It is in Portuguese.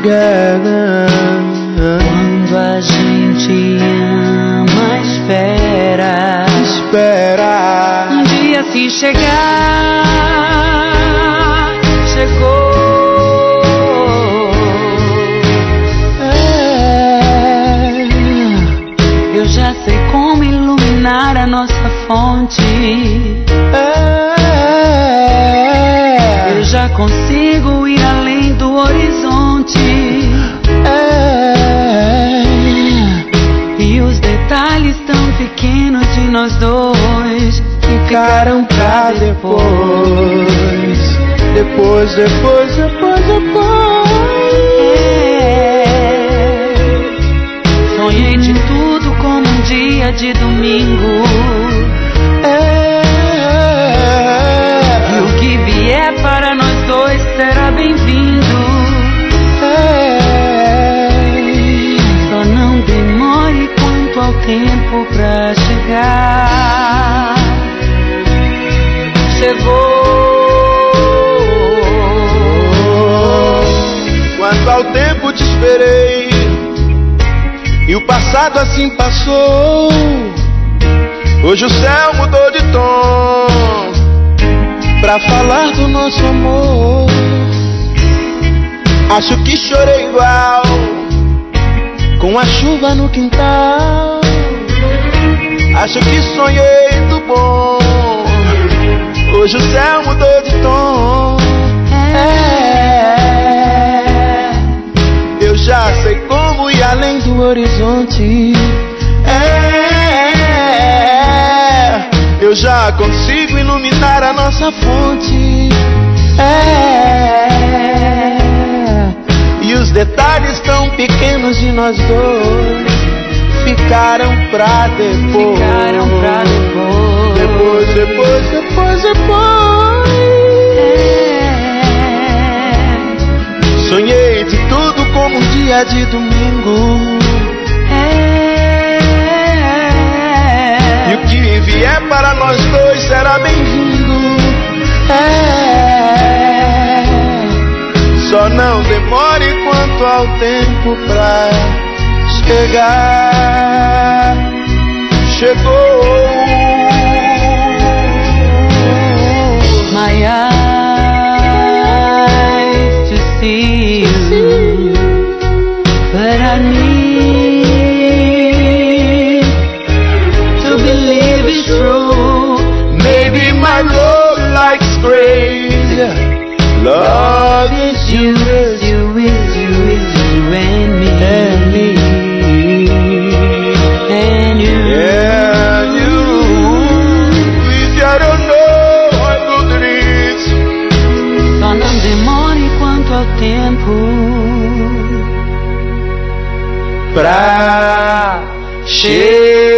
together. Quando a gente ama, espera. Um dia se chegar, chegou. Eu já sei como iluminar a nossa fonte. Eu já consigo ir além do horizonte. E os detalhes tão pequenos de nós dois ficaram pra depois. Depois. Sonhei de tudo como um dia de domingo. E o que vier para nós dois será bem-vindo. Só não demore quanto ao tempo pra chegar. Chegou. Quanto ao tempo te esperei, e o passado assim passou. Hoje o céu mudou de tom pra falar do nosso amor. Acho que chorei igual com a chuva no quintal. Acho que sonhei do bom. Hoje o céu mudou de tom. Eu já sei como ir além do horizonte. Eu já consigo iluminar a nossa fonte. E os detalhes tão pequenos de nós dois ficaram pra depois. Depois. Sonhei de tudo como um dia de domingo. E o que vier para nós dois será bem-vindo. Só não demore quanto ao tempo pra chegar. Chegou. My eyes to see you, but I need to believe it's true. Maybe my love likes crazy. Love is you, It's you and me. And you. yeah, you. If you don't know how good it is. Só não demore quanto ao tempo Pra chegar.